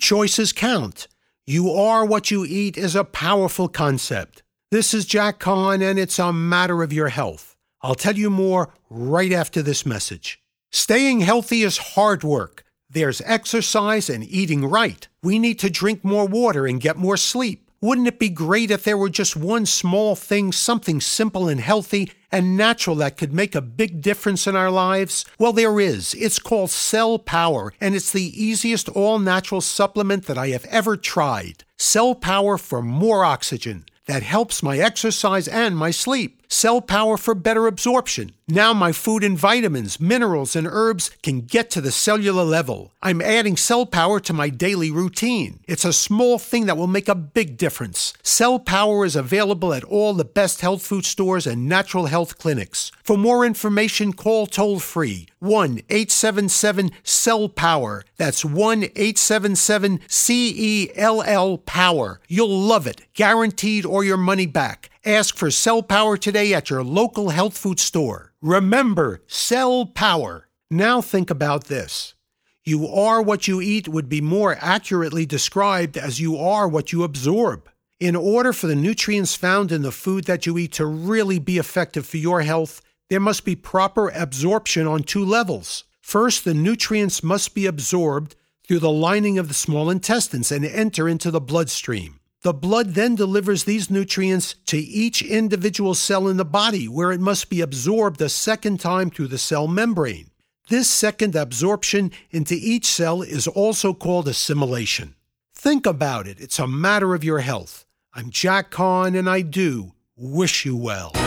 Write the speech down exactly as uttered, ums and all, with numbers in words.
choices count. You are what you eat is a powerful concept. This is Jack Kahn, and it's a matter of your health. I'll tell you more right after this message. Staying healthy is hard work. There's exercise and eating right. We need to drink more water and get more sleep. Wouldn't it be great if there were just one small thing, something simple and healthy and natural that could make a big difference in our lives? Well, there is. It's called Cell Power, and it's the easiest all-natural supplement that I have ever tried. Cell Power for more oxygen. That helps my exercise and my sleep. Cell Power for better absorption. Now my food and vitamins, minerals, and herbs can get to the cellular level. I'm adding Cell Power to my daily routine. It's a small thing that will make a big difference. Cell Power is available at all the best health food stores and natural health clinics. For more information, call toll-free one eight seven seven C E L L Power. That's one eight seven seven C E L L Power. You'll love it, guaranteed, or your money back. Ask for Cell Power today at your local health food store. Remember, Cell Power. Now think about this. You are what you eat would be more accurately described as you are what you absorb. In order for the nutrients found in the food that you eat to really be effective for your health, there must be proper absorption on two levels. First, the nutrients must be absorbed through the lining of the small intestines and enter into the bloodstream. The blood then delivers these nutrients to each individual cell in the body, where it must be absorbed a second time through the cell membrane. This second absorption into each cell is also called assimilation. Think about it. It's a matter of your health. I'm Jack Kahn, and I do wish you well.